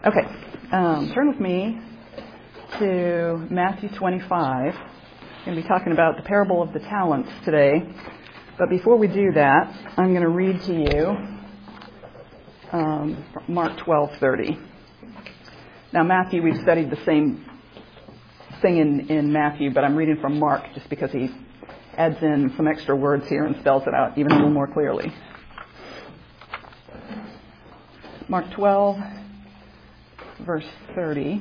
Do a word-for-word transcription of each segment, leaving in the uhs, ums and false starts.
Okay, um, turn with me to Matthew twenty-five. I'm going to be talking about the parable of the talents today. But before we do that, I'm going to read to you um, Mark twelve thirty. Now, Matthew, we've studied the same thing in, in Matthew, but I'm reading from Mark just because he adds in some extra words here and spells it out even a little more clearly. Mark twelve, verse thirty.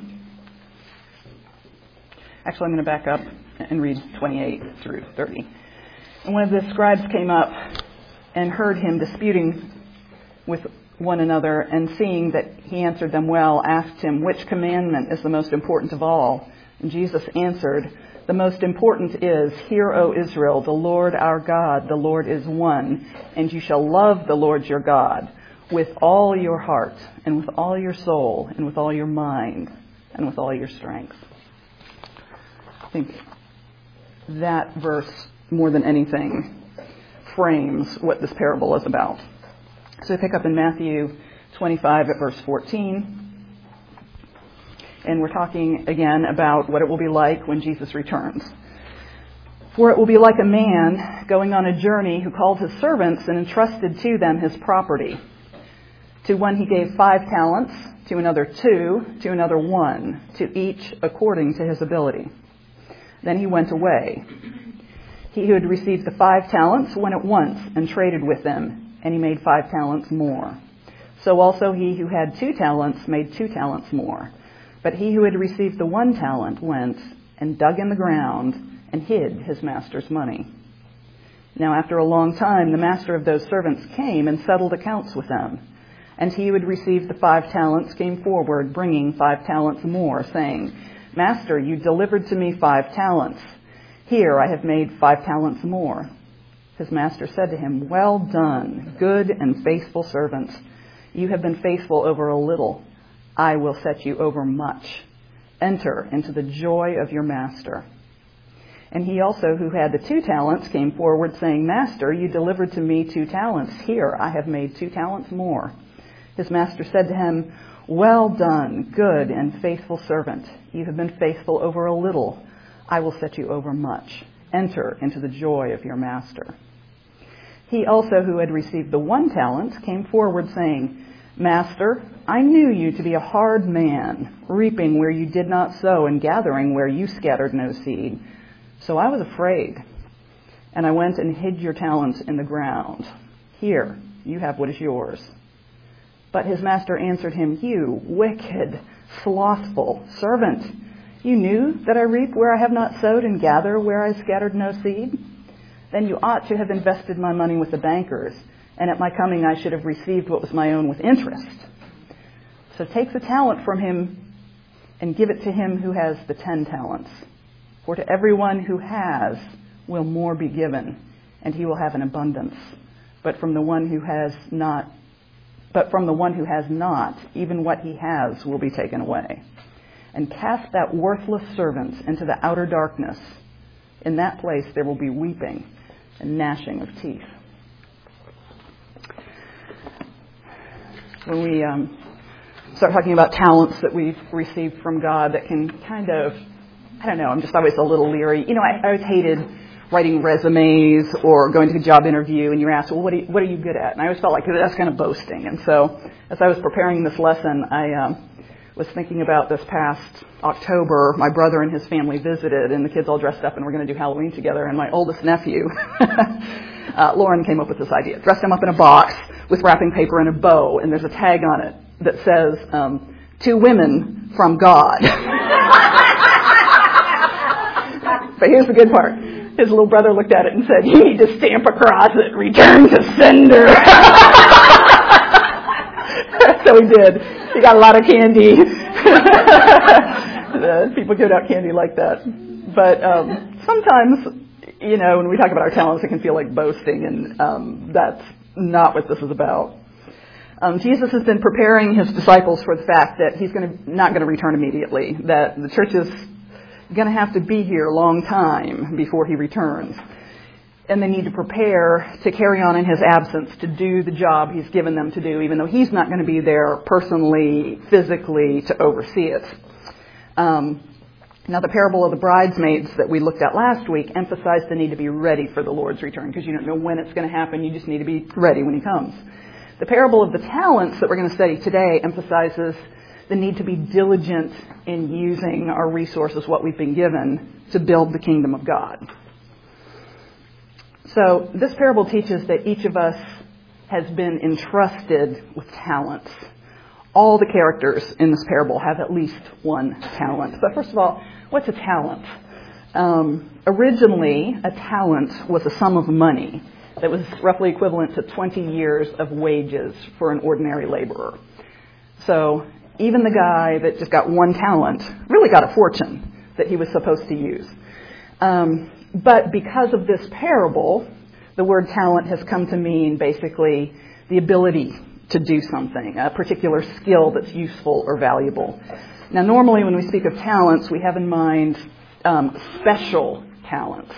Actually, I'm going to back up and read twenty-eight through thirty. And one of the scribes came up and heard him disputing with one another, and seeing that he answered them well, asked him, "Which commandment is the most important of all?" And Jesus answered, "The most important is, Hear, O Israel, the Lord our God, the Lord is one, and you shall love the Lord your God with all your heart, and with all your soul, and with all your mind, and with all your strength." I think that verse, more than anything, frames what this parable is about. So we pick up in Matthew twenty-five at verse fourteen. And we're talking again about what it will be like when Jesus returns. "For it will be like a man going on a journey who called his servants and entrusted to them his property. To one he gave five talents, to another two, to another one, to each according to his ability. Then he went away. He who had received the five talents went at once and traded with them, and he made five talents more. So also he who had two talents made two talents more. But he who had received the one talent went and dug in the ground and hid his master's money. Now after a long time the master of those servants came and settled accounts with them. And he who had received the five talents came forward, bringing five talents more, saying, 'Master, you delivered to me five talents. Here I have made five talents more.' His master said to him, 'Well done, good and faithful servant. You have been faithful over a little. I will set you over much. Enter into the joy of your master.' And he also who had the two talents came forward, saying, 'Master, you delivered to me two talents. Here I have made two talents more.' His master said to him, 'Well done, good and faithful servant. You have been faithful over a little. I will set you over much. Enter into the joy of your master.' He also who had received the one talent came forward, saying, 'Master, I knew you to be a hard man, reaping where you did not sow and gathering where you scattered no seed. So I was afraid, and I went and hid your talent in the ground. Here, you have what is yours.' But his master answered him, 'You wicked, slothful servant. You knew that I reap where I have not sowed and gather where I scattered no seed? Then you ought to have invested my money with the bankers, and at my coming I should have received what was my own with interest. So take the talent from him and give it to him who has the ten talents. For to everyone who has will more be given, and he will have an abundance. But from the one who has not, but from the one who has not, even what he has will be taken away. And cast that worthless servant into the outer darkness. In that place there will be weeping and gnashing of teeth.'" When we um, start talking about talents that we've received from God that can kind of, I don't know, I'm just always a little leery. You know, I, I always hated writing resumes or going to a job interview and you're asked, well, what are you, what are you good at? And I always felt like that's kind of boasting. And so as I was preparing this lesson, I um, was thinking about this past October. My brother and his family visited, and the kids all dressed up, and we're going to do Halloween together. And my oldest nephew, uh, Lauren, came up with this idea. Dressed him up in a box with wrapping paper and a bow, and there's a tag on it that says, um, "To women from God." But here's the good part. His little brother looked at it and said, "You need to stamp across it, return to sender." So he did. He got a lot of candy. People give out candy like that. But um, sometimes, you know, when we talk about our talents, it can feel like boasting, and um, that's not what this is about. Um, Jesus has been preparing his disciples for the fact that he's going to not going to return immediately, that the church is going to have to be here a long time before he returns. and they need to prepare to carry on in his absence to do the job he's given them to do, even though he's not going to be there personally, physically, to oversee it. Um, now, the parable of the bridesmaids that we looked at last week emphasized the need to be ready for the Lord's return, because you don't know when it's going to happen. You just need to be ready when he comes. The parable of the talents that we're going to study today emphasizes the need to be diligent in using our resources, what we've been given, to build the kingdom of God. So this parable teaches that each of us has been entrusted with talents. All the characters in this parable have at least one talent. But first of all, what's a talent? Um, originally, a talent was a sum of money that was roughly equivalent to twenty years of wages for an ordinary laborer. So even the guy that just got one talent really got a fortune that he was supposed to use. Um, but because of this parable, the word talent has come to mean basically the ability to do something, a particular skill that's useful or valuable. Now, normally when we speak of talents, we have in mind um, special talents.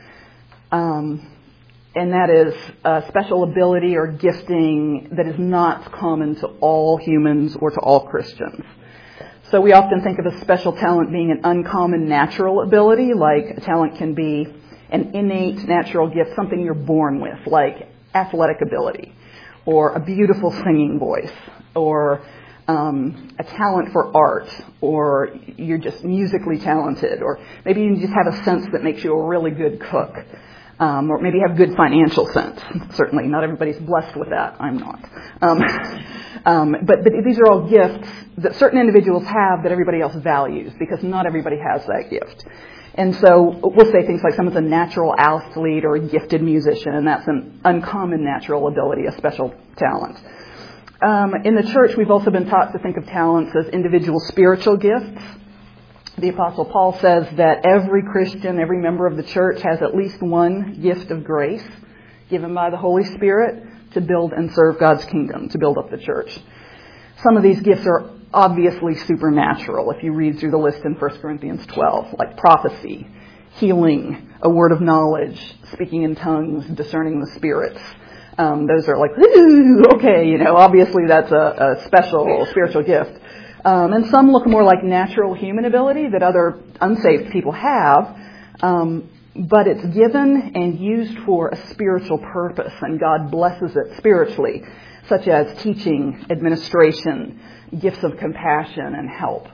Um, and that is a special ability or gifting that is not common to all humans or to all Christians. So we often think of a special talent being an uncommon natural ability, like a talent can be an innate natural gift, something you're born with, like athletic ability, or a beautiful singing voice, or um, a talent for art, or you're just musically talented, or maybe you just have a sense that makes you a really good cook, um, or maybe have good financial sense. Certainly, not everybody's blessed with that. I'm not. Um, um, but, but these are all gifts that certain individuals have that everybody else values, because not everybody has that gift. And so we'll say things like someone's a natural athlete or a gifted musician, and that's an uncommon natural ability, a special talent. Um, in the church, we've also been taught to think of talents as individual spiritual gifts. The Apostle Paul says that every Christian, every member of the church has at least one gift of grace given by the Holy Spirit to build and serve God's kingdom, to build up the church. Some of these gifts are obviously supernatural if you read through the list in First Corinthians twelve, like prophecy, healing, a word of knowledge, speaking in tongues, discerning the spirits. Um, those are like, ooh, okay, you know, obviously that's a, a special spiritual gift. Um, and some look more like natural human ability that other unsaved people have, um, but it's given and used for a spiritual purpose, and God blesses it spiritually, such as teaching, administration, gifts of compassion and help.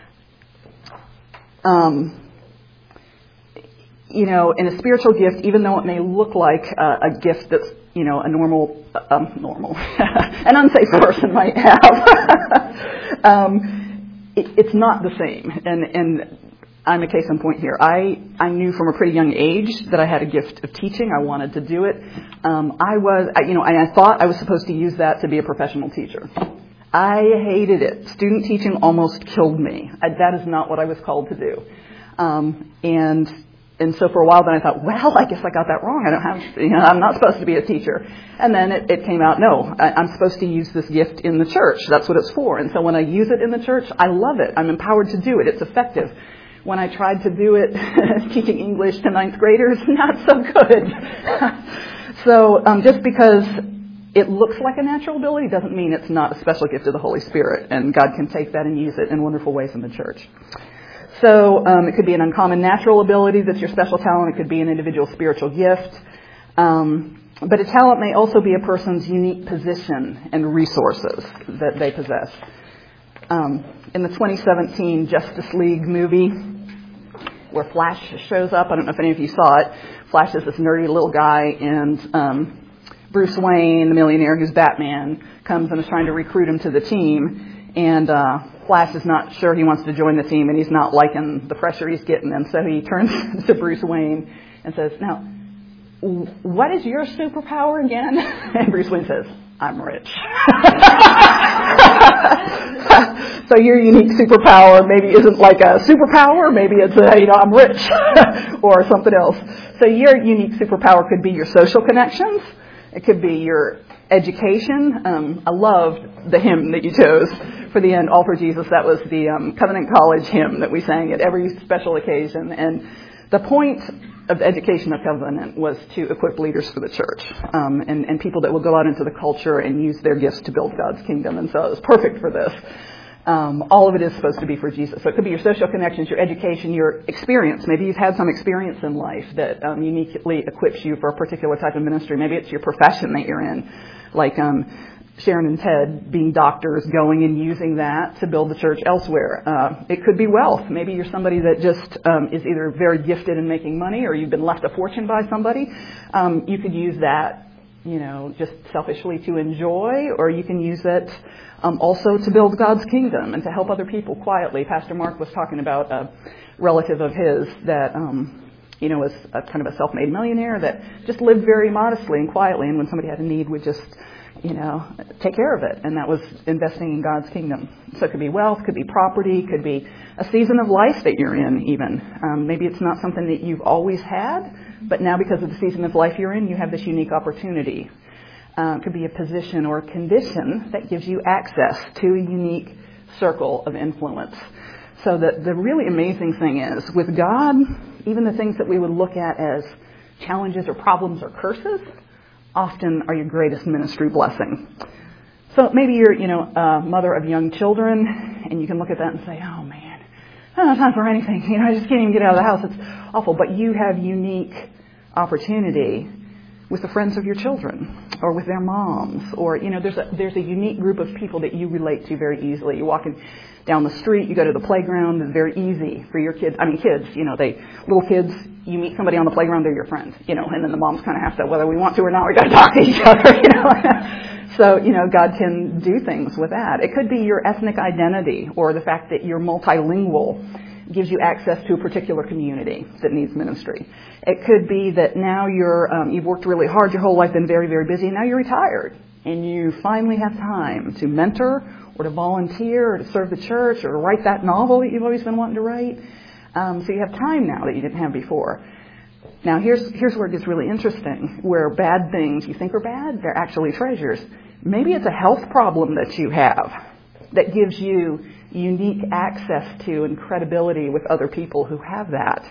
Um, you know, in a spiritual gift, even though it may look like a, a gift that's, you know, a normal, um, normal, an unsafe person might have, um, it, it's not the same. And, and I'm a case in point here. I, I knew from a pretty young age that I had a gift of teaching. I wanted to do it. Um, I was, I, you know, and I thought I was supposed to use that to be a professional teacher. I hated it. Student teaching almost killed me. I, that is not what I was called to do. Um, and and so for a while, then I thought, well, I guess I got that wrong. I don't have, you know, I'm not supposed to be a teacher. And then it, it came out, no, I, I'm supposed to use this gift in the church. That's what it's for. And so when I use it in the church, I love it. I'm empowered to do it. It's effective. When I tried to do it teaching English to ninth graders, not so good. So um, just because it looks like a natural ability doesn't mean it's not a special gift of the Holy Spirit, and God can take that and use it in wonderful ways in the church. So um, it could be an uncommon natural ability that's your special talent. It could be an individual spiritual gift. Um, but a talent may also be a person's unique position and resources that they possess. Um, in the twenty seventeen Justice League movie, where Flash shows up, I don't know if any of you saw it. Flash is this nerdy little guy, and um, Bruce Wayne, the millionaire who's Batman, comes and is trying to recruit him to the team. And uh, Flash is not sure he wants to join the team, and he's not liking the pressure he's getting. And so he turns to Bruce Wayne and says, now, what is your superpower again? And Bruce Wayne says, I'm rich. So your unique superpower maybe isn't like a superpower. Maybe it's a, you know, I'm rich or something else. So your unique superpower could be your social connections. It could be your education. Um, I loved the hymn that you chose for the end, All for Jesus. That was the um, Covenant College hymn that we sang at every special occasion. And the point of the education of Covenant was to equip leaders for the church um, and, and people that will go out into the culture and use their gifts to build God's kingdom. And so it was perfect for this. Um, all of it is supposed to be for Jesus. So it could be your social connections, your education, your experience. Maybe you've had some experience in life that um, uniquely equips you for a particular type of ministry. Maybe it's your profession that you're in, like um, Sharon and Ted being doctors, going and using that to build the church elsewhere. Uh, it could be wealth. Maybe you're somebody that just um, is either very gifted in making money or you've been left a fortune by somebody. Um, you could use that, you know, just selfishly to enjoy, or you can use it um, also to build God's kingdom and to help other people quietly. Pastor Mark was talking about a relative of his that, um, you know, was a, kind of a self-made millionaire that just lived very modestly and quietly, and when somebody had a need would just, you know, take care of it. And that was investing in God's kingdom. So it could be wealth, could be property, could be a season of life that you're in even. Um, maybe it's not something that you've always had, but now because of the season of life you're in, you have this unique opportunity. Uh, it could be a position or a condition that gives you access to a unique circle of influence. So the, the really amazing thing is, with God, even the things that we would look at as challenges or problems or curses often are your greatest ministry blessing. So maybe you're, you know, a mother of young children, and you can look at that and say, oh man, I don't have time for anything. You know, I just can't even get out of the house. It's awful. But you have unique opportunity with the friends of your children or with their moms, or, you know, there's a, there's a unique group of people that you relate to very easily. You're walking down the street, you go to the playground, it's very easy for your kids. I mean, kids, you know, they, little kids, you meet somebody on the playground, they're your friend, you know, and then the moms kind of have to, whether we want to or not, we got to talk to each other, you know. So, you know, God can do things with that. It could be your ethnic identity or the fact that you're multilingual gives you access to a particular community that needs ministry. It could be that now you're, um, you've worked really hard your whole life, been very, very busy, and now you're retired. And you finally have time to mentor or to volunteer or to serve the church or to write that novel that you've always been wanting to write. Um, so you have time now that you didn't have before. Now here's, here's where it gets really interesting, where bad things you think are bad, they're actually treasures. Maybe it's a health problem that you have that gives you unique access to and credibility with other people who have that.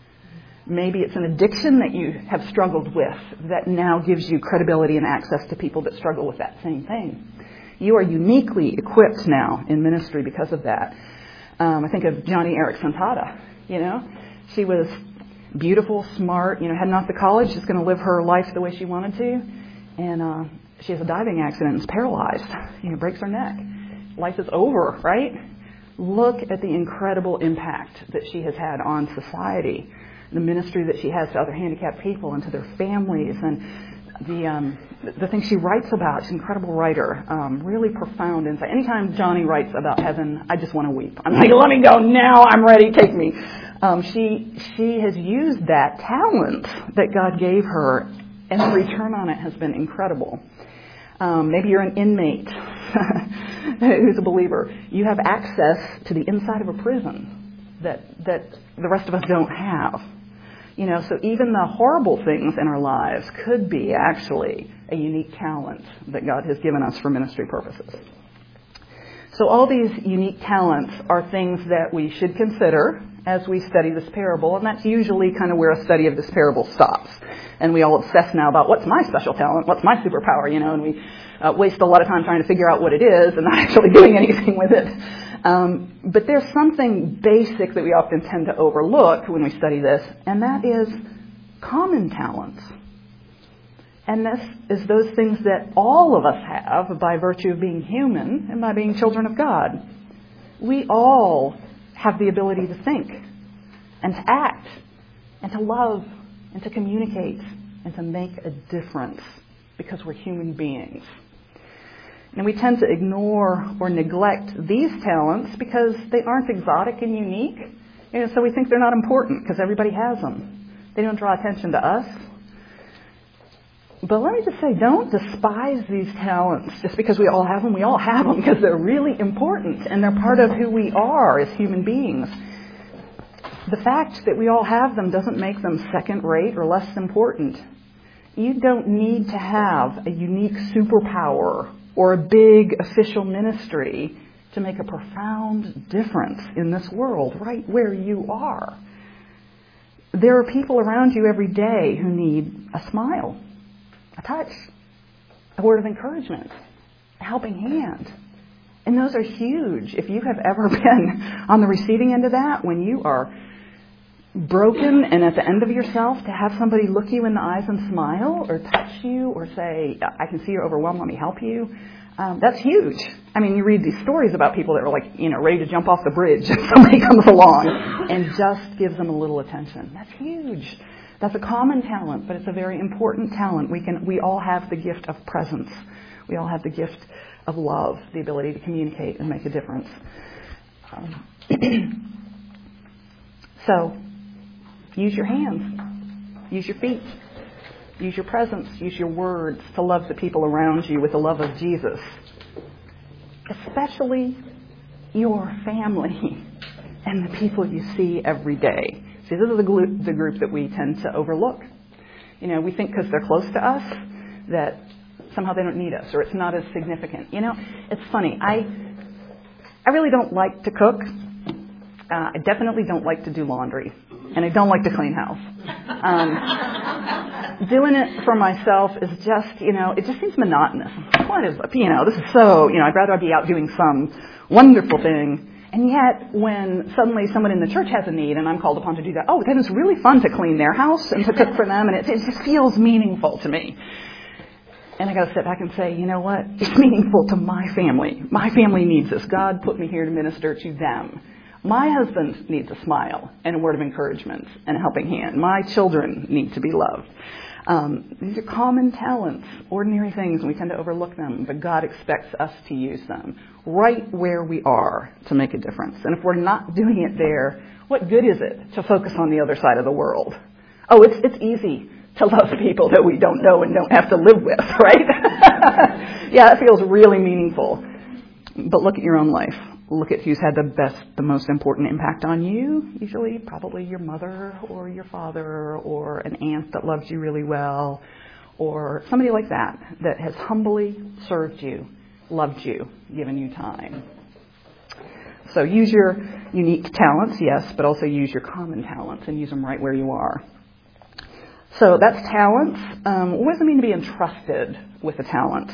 Maybe it's an addiction that you have struggled with that now gives you credibility and access to people that struggle with that same thing. You are uniquely equipped now in ministry because of that. Um, I think of Johnny Erickson Tata, you know. She was beautiful, smart, you know, hadn't off to college, just going to live her life the way she wanted to. And uh, she has a diving accident and is paralyzed, you know, breaks her neck. Life is over, right? Look at the incredible impact that she has had on society, the ministry that she has to other handicapped people and to their families, and the um, the things she writes about. She's an incredible writer, um, really profound insight. Anytime Johnny writes about heaven, I just want to weep. I'm like, let me go now. I'm ready. Take me. Um, she she has used that talent that God gave her, and the return on it has been incredible. Um, maybe you're an inmate who's a believer. You have access to the inside of a prison that that the rest of us don't have. You know, so even the horrible things in our lives could be actually a unique talent that God has given us for ministry purposes. So all these unique talents are things that we should consider as we study this parable, and that's usually kind of where a study of this parable stops. And we all obsess now about what's my special talent, what's my superpower, you know, and we uh, waste a lot of time trying to figure out what it is and not actually doing anything with it. Um, but there's something basic that we often tend to overlook when we study this, and that is common talents. And this is those things that all of us have by virtue of being human and by being children of God. We all have the ability to think and to act and to love and to communicate and to make a difference because we're human beings. And we tend to ignore or neglect these talents because they aren't exotic and unique. You know, so we think they're not important because everybody has them. They don't draw attention to us. But let me just say, don't despise these talents just because we all have them. We all have them because they're really important and they're part of who we are as human beings. The fact that we all have them doesn't make them second-rate or less important. You don't need to have a unique superpower or a big official ministry to make a profound difference in this world right where you are. There are people around you every day who need a smile, a touch, a word of encouragement, a helping hand. And those are huge. If you have ever been on the receiving end of that, when you are broken and at the end of yourself, to have somebody look you in the eyes and smile or touch you or say, I can see you're overwhelmed, let me help you. Um, that's huge. I mean, you read these stories about people that are like, you know, ready to jump off the bridge and somebody comes along and just gives them a little attention. That's huge. That's a common talent, but it's a very important talent. We can, we all have the gift of presence. We all have the gift of love, the ability to communicate and make a difference. Um, so, use your hands, use your feet, use your presence, use your words to love the people around you with the love of Jesus. Especially your family and the people you see every day. See, this is the group, the group that we tend to overlook. You know, we think because they're close to us that somehow they don't need us or it's not as significant. You know, it's funny. I I really don't like to cook. Uh, I definitely don't like to do laundry. And I don't like to clean house. Um, doing it for myself is just, you know, it just seems monotonous. What is, you know, this is so, you know, I'd rather be out doing some wonderful thing. And yet, when suddenly someone in the church has a need and I'm called upon to do that, oh, then it's really fun to clean their house and to cook for them. And it, it just feels meaningful to me. And I got to sit back and say, you know what? It's meaningful to my family. My family needs this. God put me here to minister to them. My husband needs a smile and a word of encouragement and a helping hand. My children need to be loved. Um, these are common talents, ordinary things, and we tend to overlook them. But God expects us to use them right where we are to make a difference. And if we're not doing it there, what good is it to focus on the other side of the world? Oh, it's it's easy to love people that we don't know and don't have to live with, right? Yeah, that feels really meaningful. But look at your own life. Look at who's had the best, the most important impact on you. Usually, probably your mother or your father or an aunt that loves you really well or somebody like that that has humbly served you, loved you, given you time. So use your unique talents, yes, but also use your common talents and use them right where you are. So that's talents. Um, what does it mean to be entrusted with a talent?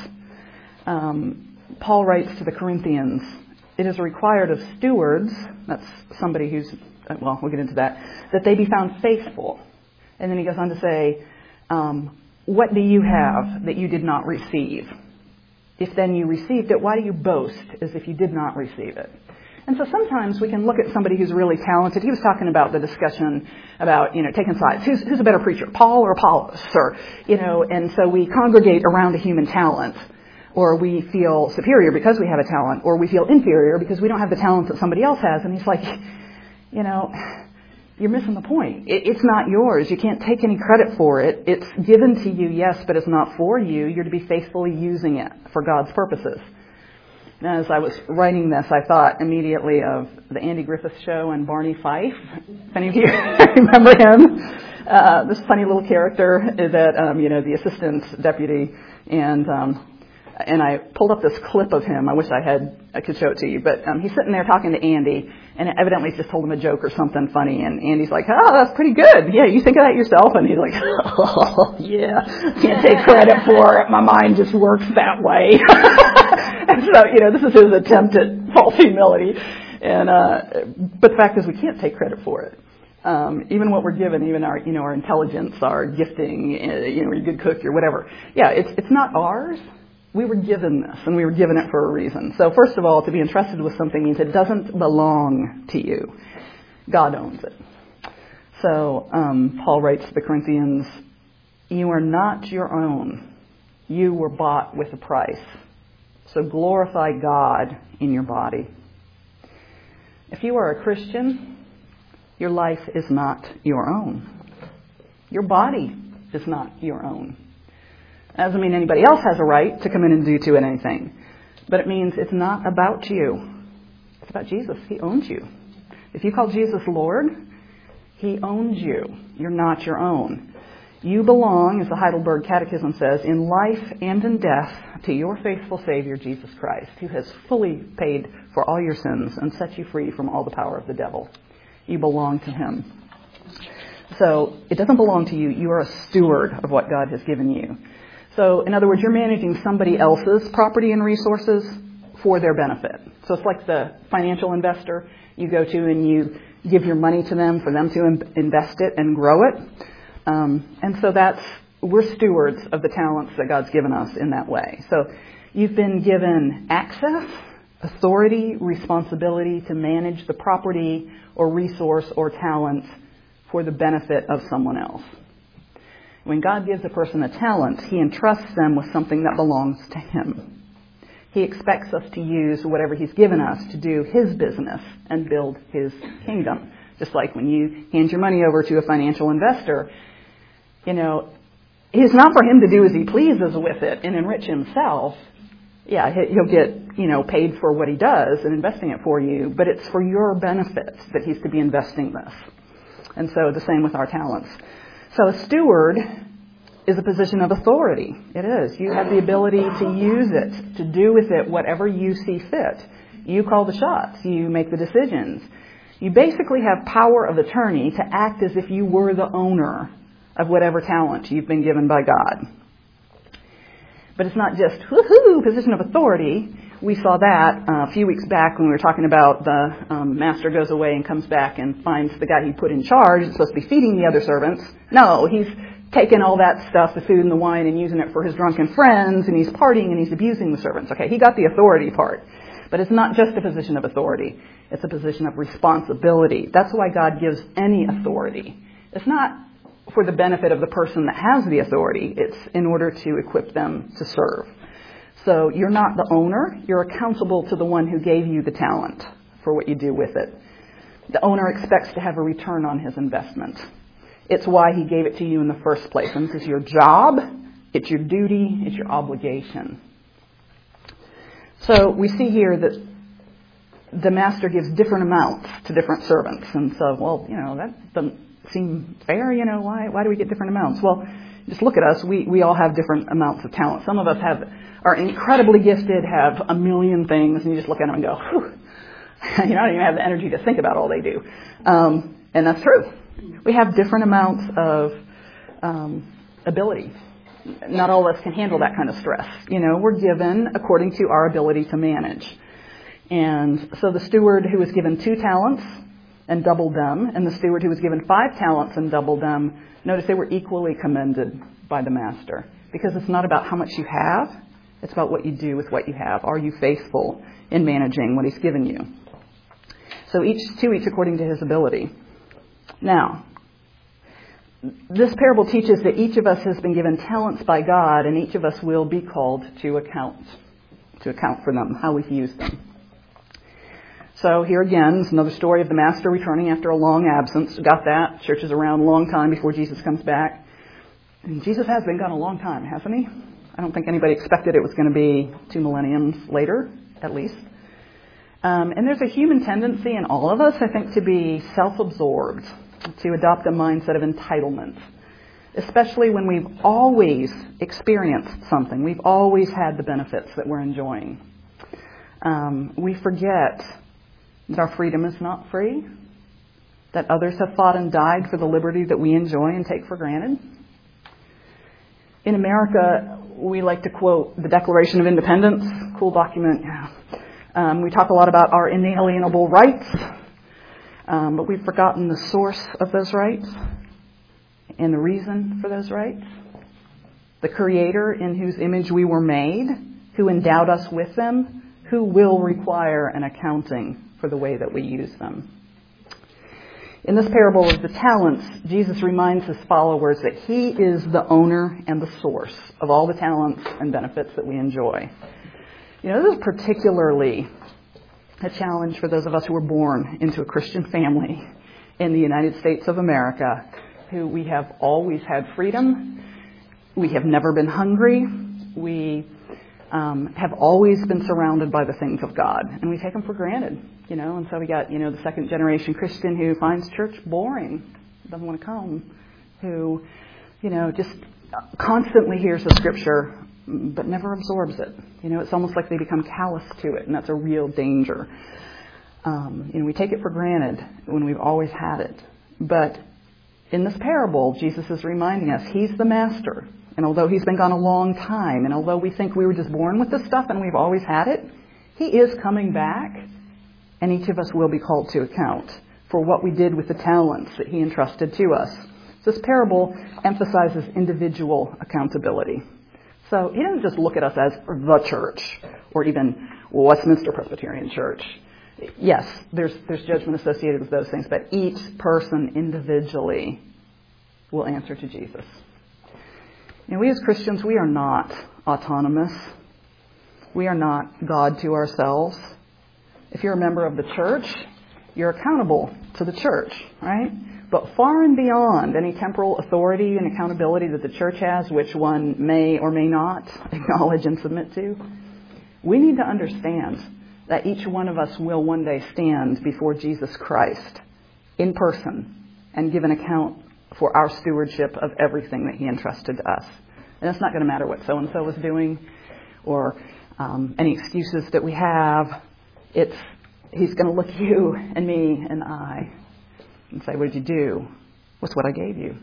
Um, Paul writes to the Corinthians, it is required of stewards, that's somebody who's, well, we'll get into that, that they be found faithful. And then he goes on to say, um, what do you have that you did not receive? If then you received it, why do you boast as if you did not receive it? And so sometimes we can look at somebody who's really talented. He was talking about the discussion about, you know, taking sides. Who's, who's a better preacher, Paul or Apollos? Or, you know, and so we congregate around a human talent. Or we feel superior because we have a talent. Or we feel inferior because we don't have the talent that somebody else has. And he's like, you know, you're missing the point. It, it's not yours. You can't take any credit for it. It's given to you, yes, but it's not for you. You're to be faithfully using it for God's purposes. And as I was writing this, I thought immediately of the Andy Griffith Show and Barney Fife. If any of you remember him, uh, this funny little character that, um, you know, the assistant deputy, and um, and I pulled up this clip of him. I wish I had, I could show it to you, but um, he's sitting there talking to Andy, and evidently he's just told him a joke or something funny, and Andy's like, "Oh, that's pretty good. Yeah, you think of that yourself?" And he's like, "Oh, yeah, can't take credit for it. My mind just works that way." And so, you know, this is his attempt at false humility. And uh, but the fact is, we can't take credit for it. Um, even what we're given, even our, you know, our intelligence, our gifting, uh, you know, you're a good cook, or whatever. Yeah, it's it's not ours. We were given this, and we were given it for a reason. So first of all, to be entrusted with something means it doesn't belong to you. God owns it. So um, Paul writes to the Corinthians, you are not your own. You were bought with a price. So glorify God in your body. If you are a Christian, your life is not your own. Your body is not your own. That doesn't mean anybody else has a right to come in and do to it anything. But it means it's not about you. It's about Jesus. He owns you. If you call Jesus Lord, He owns you. You're not your own. You belong, as the Heidelberg Catechism says, in life and in death to your faithful Savior, Jesus Christ, who has fully paid for all your sins and set you free from all the power of the devil. You belong to Him. So it doesn't belong to you. You are a steward of what God has given you. So in other words, you're managing somebody else's property and resources for their benefit. So it's like the financial investor you go to and you give your money to them for them to im- invest it and grow it. Um, and so that's, we're stewards of the talents that God's given us in that way. So you've been given access, authority, responsibility to manage the property or resource or talent for the benefit of someone else. When God gives a person a talent, He entrusts them with something that belongs to Him. He expects us to use whatever He's given us to do His business and build His kingdom. Just like when you hand your money over to a financial investor, you know, it's not for him to do as he pleases with it and enrich himself. Yeah, he'll get, you know, paid for what he does and investing it for you, but it's for your benefit that he's to be investing this. And so the same with our talents. So a steward is a position of authority. It is. You have the ability to use it, to do with it whatever you see fit. You call the shots. You make the decisions. You basically have power of attorney to act as if you were the owner of whatever talent you've been given by God. But it's not just, woohoo, position of authority. We saw that uh, a few weeks back when we were talking about the um, master goes away and comes back and finds the guy he put in charge. It's supposed to be feeding the other servants. No, he's taking all that stuff, the food and the wine, and using it for his drunken friends, and he's partying and he's abusing the servants. Okay, he got the authority part. But it's not just a position of authority. It's a position of responsibility. That's why God gives any authority. It's not for the benefit of the person that has the authority. It's in order to equip them to serve. So you're not the owner. You're accountable to the one who gave you the talent for what you do with it. The owner expects to have a return on his investment. It's why he gave it to you in the first place. And this is your job. It's your duty. It's your obligation. So we see here that the master gives different amounts to different servants. And so, well, you know, that doesn't seem fair. You know, why why do we get different amounts? Well, just look at us. We we all have different amounts of talent. Some of us have are incredibly gifted, have a million things, and you just look at them and go, whew. You don't even have the energy to think about all they do. Um, and that's true. We have different amounts of um, ability. Not all of us can handle that kind of stress. You know, we're given according to our ability to manage. And so the steward who was given two talents and doubled them, and the steward who was given five talents and doubled them, notice they were equally commended by the master. Because it's not about how much you have, it's about what you do with what you have. Are you faithful in managing what He's given you? So each to each according to his ability. Now, this parable teaches that each of us has been given talents by God, and each of us will be called to account, to account for them, how we've used them. So here again is another story of the master returning after a long absence. Got that? Church is around a long time before Jesus comes back. And Jesus has been gone a long time, hasn't he? I don't think anybody expected it was going to be two millenniums later, at least. Um, and there's a human tendency in all of us, I think, to be self-absorbed, to adopt a mindset of entitlement, especially when we've always experienced something. We've always had the benefits that we're enjoying. Um, we forget that our freedom is not free, that others have fought and died for the liberty that we enjoy and take for granted. In America, we like to quote the Declaration of Independence, cool document. Yeah. Um, we talk a lot about our inalienable rights, um, but we've forgotten the source of those rights and the reason for those rights. The Creator in whose image we were made, who endowed us with them, who will require an accounting for the way that we use them. In this parable of the talents, Jesus reminds his followers that he is the owner and the source of all the talents and benefits that we enjoy. You know, this is particularly a challenge for those of us who were born into a Christian family in the United States of America, who we have always had freedom. We have never been hungry. We um, have always been surrounded by the things of God, and we take them for granted, you know. And so we got, you know, the second generation Christian who finds church boring, doesn't want to come, who, you know, just constantly hears the scripture but never absorbs it. You know, it's almost like they become callous to it, and that's a real danger. Um, you know, we take it for granted when we've always had it. But in this parable, Jesus is reminding us he's the master. And although he's been gone a long time, and although we think we were just born with this stuff and we've always had it, he is coming back, and each of us will be called to account for what we did with the talents that he entrusted to us. This parable emphasizes individual accountability. So he doesn't just look at us as the church, or even Westminster Presbyterian Church. Yes, there's there's judgment associated with those things, but each person individually will answer to Jesus. And we as Christians, we are not autonomous. We are not God to ourselves. If you're a member of the church, you're accountable to the church, right? But far and beyond any temporal authority and accountability that the church has, which one may or may not acknowledge and submit to, we need to understand that each one of us will one day stand before Jesus Christ in person and give an account for our stewardship of everything that he entrusted to us. And it's not going to matter what so-and-so was doing or um, any excuses that we have. It's he's going to look at you and me and I and say, what did you do? What's what I gave you?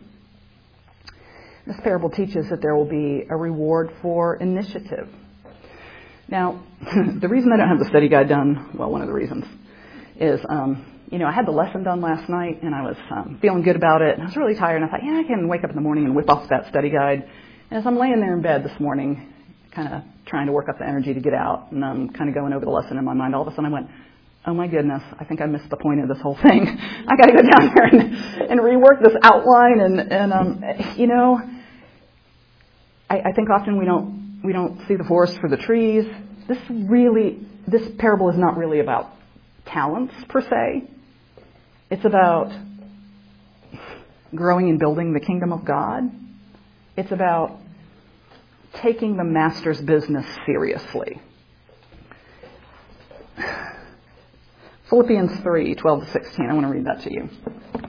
This parable teaches that there will be a reward for initiative. Now, the reason I don't have the study guide done, well, one of the reasons, is, um, you know, I had the lesson done last night, and I was um, feeling good about it, and I was really tired, and I thought, yeah, I can wake up in the morning and whip off that study guide. And as I'm laying there in bed this morning, kind of trying to work up the energy to get out, and I'm kind of going over the lesson in my mind, all of a sudden I went, oh my goodness, I think I missed the point of this whole thing. I got to go down here and, and rework this outline, and, and um, you know, I, I think often we don't We don't see the forest for the trees. This really, this parable is not really about talents per se. It's about growing and building the kingdom of God. It's about taking the master's business seriously. Philippians three, twelve to sixteen. I want to read that to you.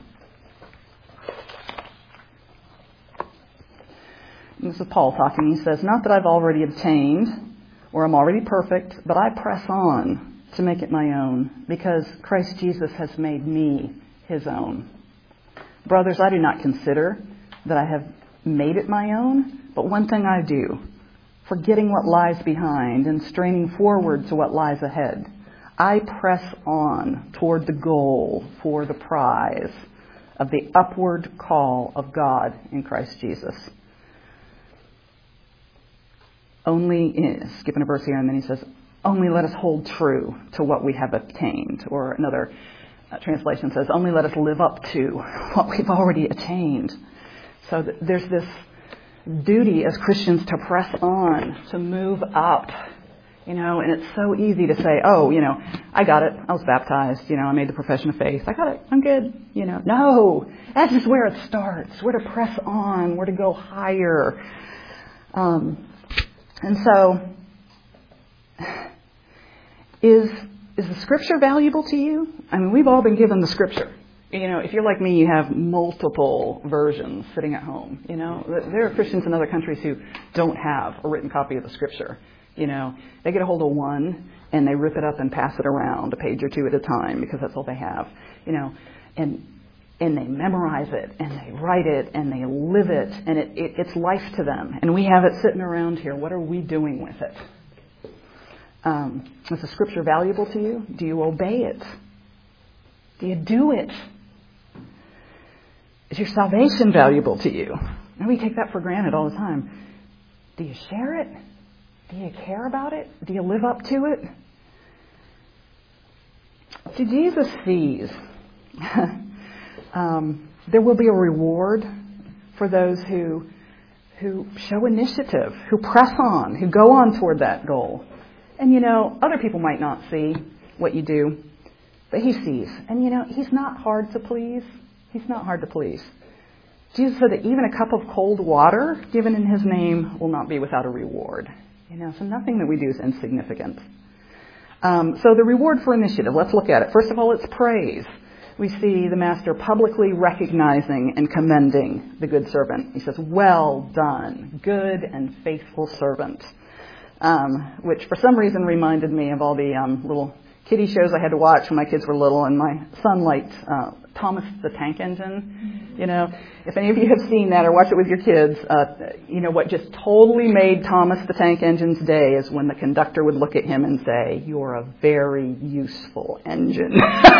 This is Paul talking. He says, not that I've already obtained or I'm already perfect, but I press on to make it my own because Christ Jesus has made me his own. Brothers, I do not consider that I have made it my own, but one thing I do, forgetting what lies behind and straining forward to what lies ahead, I press on toward the goal for the prize of the upward call of God in Christ Jesus. Only, skipping a verse here, and then he says, only let us hold true to what we have obtained. Or another uh, translation says, only let us live up to what we've already attained. So th- there's this duty as Christians to press on, to move up. You know, and it's so easy to say, oh, you know, I got it. I was baptized. You know, I made the profession of faith. I got it. I'm good. You know, no, that's just where it starts. We're to press on. We're to go higher. Um, And so, is is the Scripture valuable to you? I mean, we've all been given the Scripture. You know, if you're like me, you have multiple versions sitting at home. You know, there are Christians in other countries who don't have a written copy of the Scripture. You know, they get a hold of one and they rip it up and pass it around a page or two at a time because that's all they have. You know, and and they memorize it, and they write it, and they live it, and it, it, it's life to them. And we have it sitting around here. What are we doing with it? Um, is the Scripture valuable to you? Do you obey it? Do you do it? Is your salvation valuable to you? And we take that for granted all the time. Do you share it? Do you care about it? Do you live up to it? See, Jesus sees Um, there will be a reward for those who who show initiative, who press on, who go on toward that goal. And, you know, other people might not see what you do, but he sees. And, you know, he's not hard to please. He's not hard to please. Jesus said that even a cup of cold water given in his name will not be without a reward. You know, so nothing that we do is insignificant. Um, so the reward for initiative, let's look at it. First of all, it's praise. We see the master publicly recognizing and commending the good servant. He says, well done, good and faithful servant, um, which for some reason reminded me of all the um, little kiddie shows I had to watch when my kids were little, and my son liked uh, Thomas the Tank Engine. You know, if any of you have seen that or watched it with your kids, uh, you know, what just totally made Thomas the Tank Engine's day is when the conductor would look at him and say, "You're a very useful engine."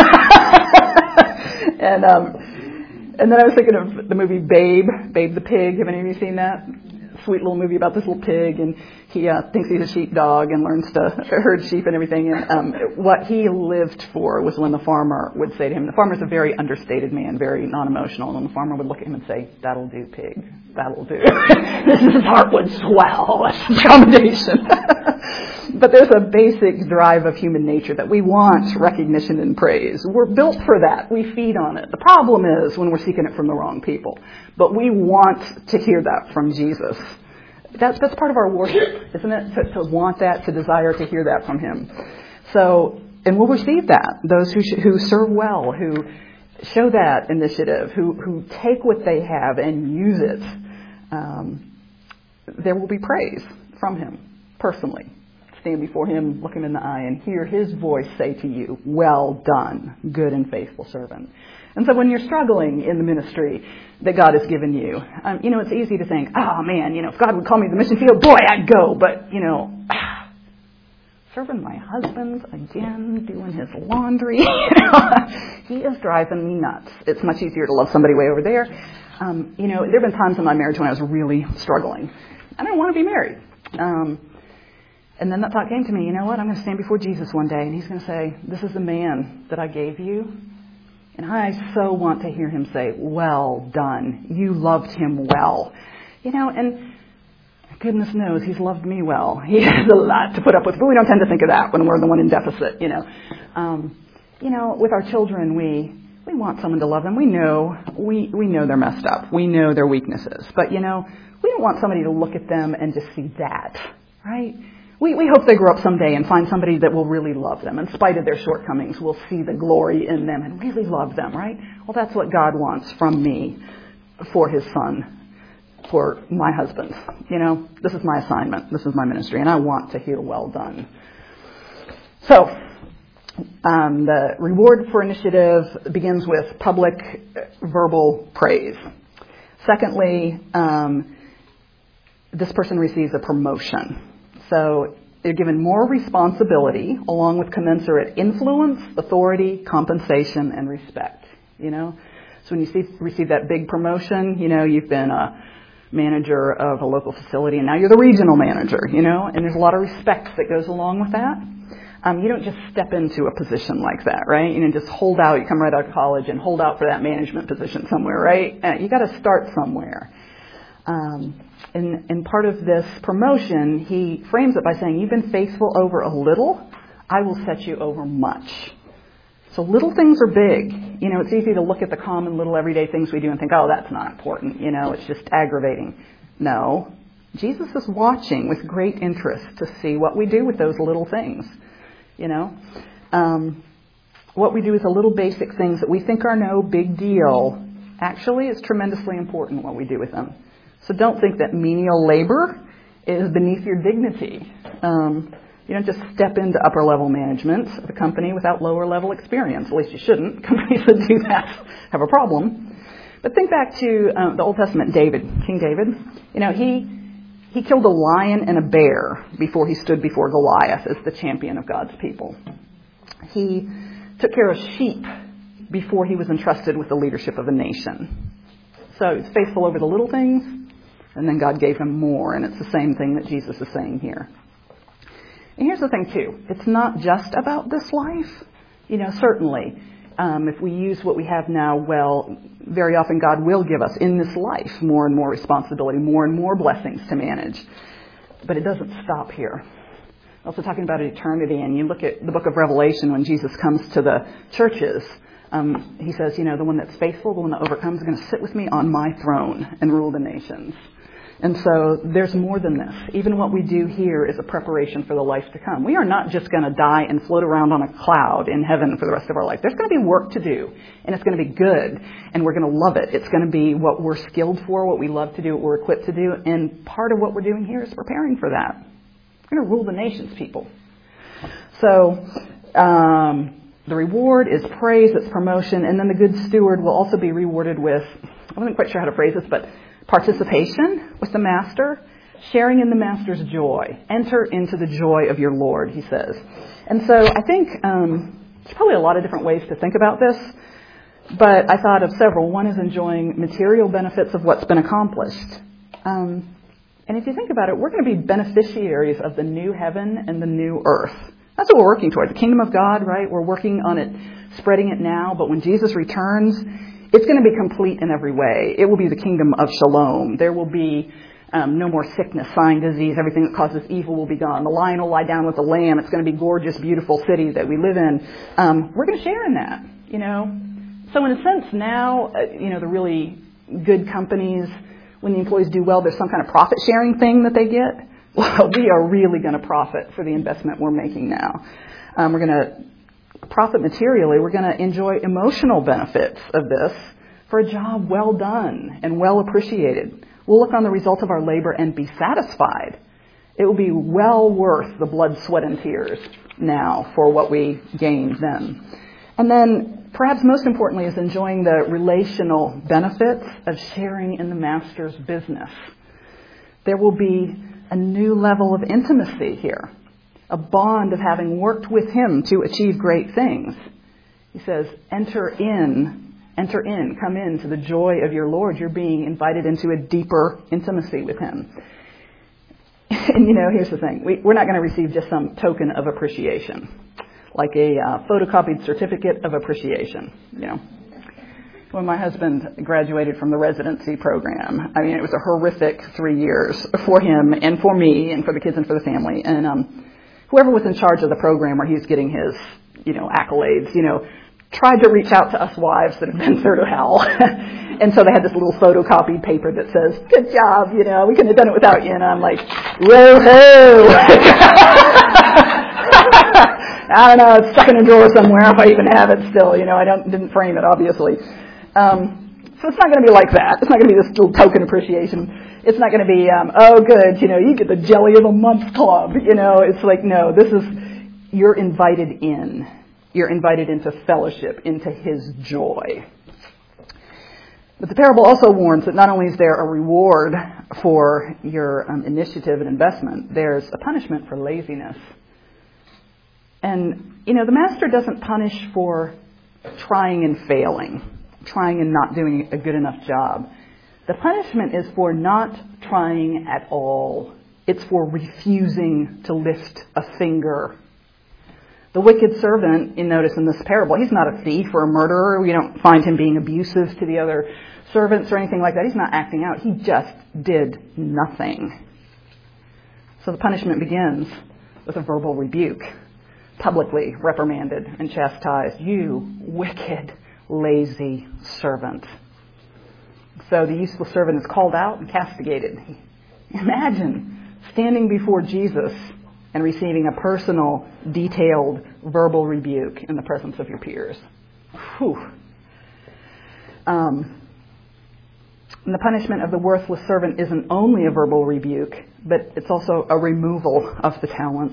and um, and then I was thinking of the movie Babe, Babe the Pig. Have any of you seen that? Sweet little movie about this little pig, and he uh, thinks he's a sheepdog and learns to herd sheep and everything. And um, what he lived for was when the farmer would say to him, the farmer's a very understated man, very non-emotional, and the farmer would look at him and say, "That'll do, pig. That'll do." His heart would swell. That's a commendation. But there's a basic drive of human nature that we want recognition and praise. We're built for that. We feed on it. The problem is when we're seeking it from the wrong people. But we want to hear that from Jesus. That's, that's part of our worship, isn't it? To, to want that, to desire to hear that from him. So, and we'll receive that. Those who sh- who serve well, who show that initiative, who, who take what they have and use it, um, there will be praise from him personally. Stand before him, look him in the eye, and hear his voice say to you, "Well done, good and faithful servant." And so when you're struggling in the ministry that God has given you, um, you know, it's easy to think, "Oh man, you know, if God would call me to the mission field, boy, I'd go." But, you know, ah, serving my husband again, doing his laundry, he is driving me nuts. It's much easier to love somebody way over there. Um, you know, there have been times in my marriage when I was really struggling. I don't want to be married. Um, And then that thought came to me, you know what, I'm going to stand before Jesus one day, and he's going to say, "This is the man that I gave you." And I so want to hear him say, "Well done. You loved him well." You know, and goodness knows he's loved me well. He has a lot to put up with, but we don't tend to think of that when we're the one in deficit, you know. Um, you know, with our children, we we want someone to love them. We know, we, we know they're messed up. We know their weaknesses. But, you know, we don't want somebody to look at them and just see that, right? We, we hope they grow up someday and find somebody that will really love them. In spite of their shortcomings, we'll see the glory in them and really love them, right? Well, that's what God wants from me for his son, for my husband. You know, this is my assignment. This is my ministry, and I want to hear "well done." So, um, the reward for initiative begins with public verbal praise. Secondly, um, this person receives a promotion. So they're given more responsibility along with commensurate influence, authority, compensation, and respect. You know, so when you see, receive that big promotion, you know, you've been a manager of a local facility and now you're the regional manager, you know, and there's a lot of respect that goes along with that. Um, you don't just step into a position like that, right? You know, just hold out. You come right out of college and hold out for that management position somewhere, right? Uh, you got to start somewhere. Um, And, and part of this promotion, he frames it by saying, "You've been faithful over a little, I will set you over much." So little things are big. You know, it's easy to look at the common little everyday things we do and think, "Oh, that's not important. You know, it's just aggravating." No. Jesus is watching with great interest to see what we do with those little things. You know, um, what we do with the little basic things that we think are no big deal actually is tremendously important what we do with them. So don't think that menial labor is beneath your dignity. Um, you don't just step into upper level management of a company without lower level experience. At least you shouldn't. Companies that do that have a problem. But think back to um, the Old Testament, David, King David. You know, he he killed a lion and a bear before he stood before Goliath as the champion of God's people. He took care of sheep before he was entrusted with the leadership of a nation. So he's faithful over the little things, and then God gave him more, and it's the same thing that Jesus is saying here. And here's the thing, too. It's not just about this life. You know, certainly, um, if we use what we have now well, very often God will give us in this life more and more responsibility, more and more blessings to manage. But it doesn't stop here. Also talking about eternity, and you look at the book of Revelation when Jesus comes to the churches, um, he says, you know, the one that's faithful, the one that overcomes, is going to sit with me on my throne and rule the nations. And so there's more than this. Even what we do here is a preparation for the life to come. We are not just going to die and float around on a cloud in heaven for the rest of our life. There's going to be work to do, and it's going to be good, and we're going to love it. It's going to be what we're skilled for, what we love to do, what we're equipped to do, and part of what we're doing here is preparing for that. We're going to rule the nations, people. So Um, the reward is praise, it's promotion, and then the good steward will also be rewarded with, I wasn't quite sure how to phrase this, but participation with the master, sharing in the master's joy. Enter into the joy of your Lord, he says. And so I think um, there's probably a lot of different ways to think about this, but I thought of several. One is enjoying material benefits of what's been accomplished. Um, and if you think about it, we're going to be beneficiaries of the new heaven and the new earth. That's what we're working toward. The kingdom of God, right? We're working on it, spreading it now. But when Jesus returns, it's going to be complete in every way. It will be the kingdom of shalom. There will be um, no more sickness, sign, disease. Everything that causes evil will be gone. The lion will lie down with the lamb. It's going to be gorgeous, beautiful city that we live in. Um, we're going to share in that, you know. So in a sense now, uh, you know, the really good companies, when the employees do well, there's some kind of profit sharing thing that they get. Well, we are really going to profit for the investment we're making now. Um, we're going to profit materially. We're going to enjoy emotional benefits of this for a job well done and well appreciated. We'll look on the result of our labor and be satisfied. It will be well worth the blood, sweat, and tears now for what we gained then. And then, perhaps most importantly, is enjoying the relational benefits of sharing in the master's business. There will be a new level of intimacy here, a bond of having worked with him to achieve great things. He says, enter in, enter in, come in to the joy of your Lord. You're being invited into a deeper intimacy with him. And, you know, here's the thing. We, we're not going to receive just some token of appreciation, like a uh, photocopied certificate of appreciation, you know. When my husband graduated from the residency program, I mean, it was a horrific three years for him and for me and for the kids and for the family. And um, whoever was in charge of the program where he was getting his, you know, accolades, you know, tried to reach out to us wives that have been through hell. And so they had this little photocopied paper that says, good job, you know, we couldn't have done it without you. And I'm like, whoa-ho! I don't know, it's stuck in a drawer somewhere if I even have it still, you know, I don't didn't frame it, obviously. Um, so it's not going to be like that. It's not going to be this little token appreciation. It's not going to be, um, oh, good, you know, you get the Jelly of the Month Club. You know, it's like, no, this is, you're invited in. You're invited into fellowship, into his joy. But the parable also warns that not only is there a reward for your um, initiative and investment, there's a punishment for laziness. And, you know, the master doesn't punish for trying and failing, trying and not doing a good enough job. The punishment is for not trying at all. It's for refusing to lift a finger. The wicked servant, you notice in this parable, he's not a thief or a murderer. We don't find him being abusive to the other servants or anything like that. He's not acting out. He just did nothing. So the punishment begins with a verbal rebuke. Publicly reprimanded and chastised. You wicked, lazy servant. So the useless servant is called out and castigated. Imagine standing before Jesus and receiving a personal, detailed, verbal rebuke in the presence of your peers. Whew. Um, and the punishment of the worthless servant isn't only a verbal rebuke, but it's also a removal of the talents.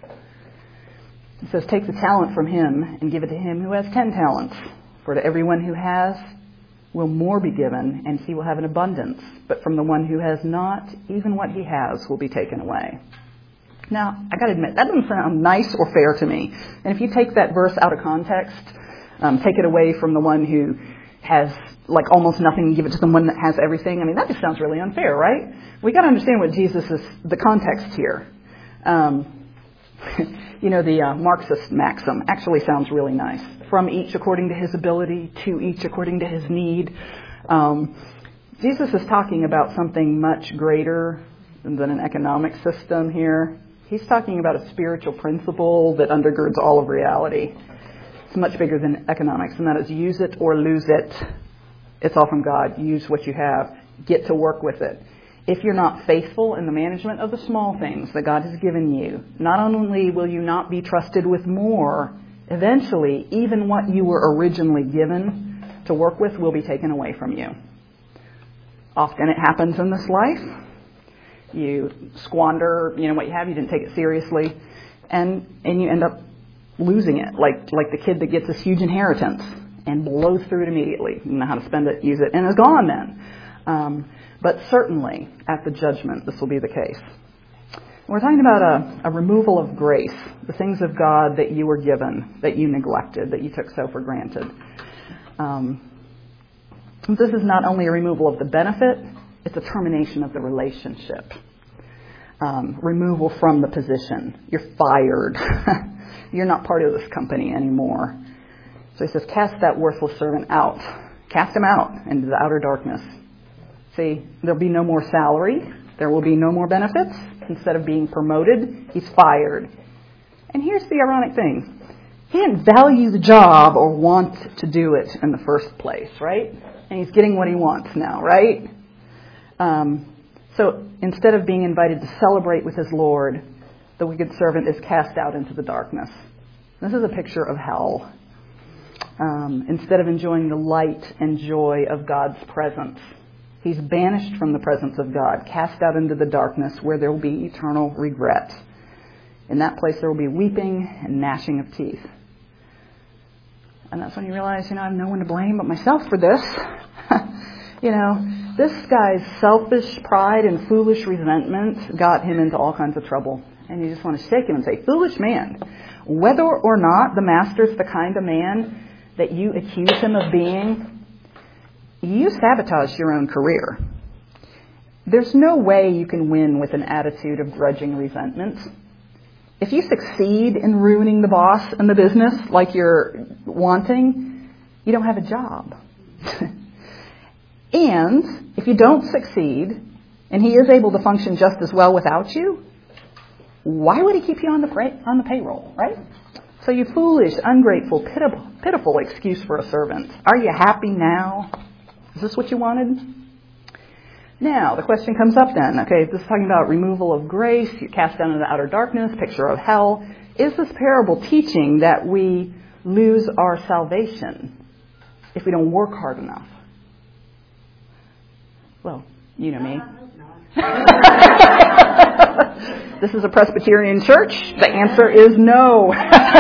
It says, take the talent from him and give it to him who has ten talents. For to everyone who has will more be given, and he will have an abundance. But from the one who has not, even what he has will be taken away. Now, I got to admit, that doesn't sound nice or fair to me. And if you take that verse out of context, um, take it away from the one who has like almost nothing and give it to the one that has everything, I mean, that just sounds really unfair, right? We got to understand what Jesus is, the context here. Um, You know, the uh, Marxist maxim actually sounds really nice. From each according to his ability, to each according to his need. Um, Jesus is talking about something much greater than an economic system here. He's talking about a spiritual principle that undergirds all of reality. It's much bigger than economics, and that is use it or lose it. It's all from God. Use what you have. Get to work with it. If you're not faithful in the management of the small things that God has given you, not only will you not be trusted with more, eventually, even what you were originally given to work with will be taken away from you. Often it happens in this life. You squander, you know, what you have, you didn't take it seriously, and, and you end up losing it, like like the kid that gets this huge inheritance and blows through it immediately. You know how to spend it, use it, and is gone then. Um, but certainly at the judgment, this will be the case. We're talking about a, a removal of grace, the things of God that you were given, that you neglected, that you took so for granted. Um, this is not only a removal of the benefit, it's a termination of the relationship. Um, removal from the position. You're fired. You're not part of this company anymore. So he says, cast that worthless servant out. Cast him out into the outer darkness. See, there'll be no more salary. There will be no more benefits. Instead of being promoted, he's fired. And here's the ironic thing. He didn't value the job or want to do it in the first place, right? And he's getting what he wants now, right? Um, so instead of being invited to celebrate with his Lord, the wicked servant is cast out into the darkness. This is a picture of hell. Um, instead of enjoying the light and joy of God's presence, he's banished from the presence of God, cast out into the darkness where there will be eternal regret. In that place there will be weeping and gnashing of teeth. And that's when you realize, you know, I have no one to blame but myself for this. You know, this guy's selfish pride and foolish resentment got him into all kinds of trouble. And you just want to shake him and say, foolish man, whether or not the master's the kind of man that you accuse him of being, you sabotage your own career. There's no way you can win with an attitude of grudging resentment. If you succeed in ruining the boss and the business like you're wanting, you don't have a job. And if you don't succeed, and he is able to function just as well without you, why would he keep you on the pay- on the payroll, right? So you foolish, ungrateful, pitiful, pitiful excuse for a servant. Are you happy now? Is this what you wanted? Now, the question comes up then. Okay, this is talking about removal of grace. You're cast down into the outer darkness, picture of hell. Is this parable teaching that we lose our salvation if we don't work hard enough? Well, you know me. This is a Presbyterian church. The answer is no.